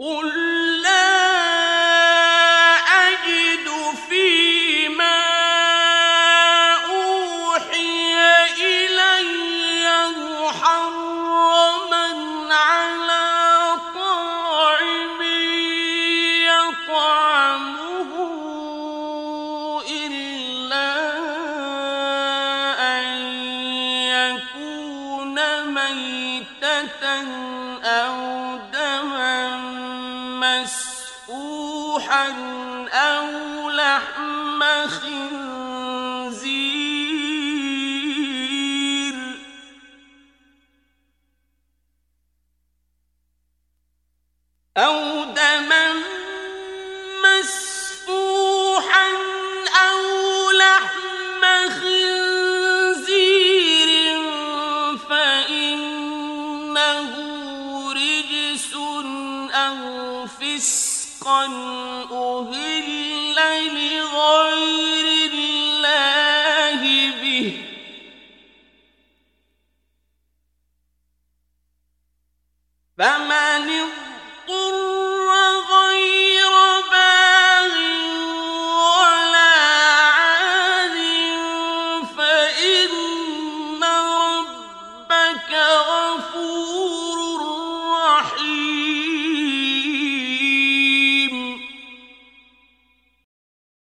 قُل لَّا أَجِدُ فِيمَا أُوحِيَ إِلَيَّ مُحَرَّمًا عَلَىٰ طَاعِمٍ يَطْعَمُهُ إِلَّا أَن يَكُونَ مَيْتَةً أَوْ دَمًا مَّسْفُوحًا أَوْ لَحْمَ خِنزِيرٍ فَإِنَّهُ رِجْسٌ أَوْ فِسْقًا أُهِلَّ لِغَيْرِ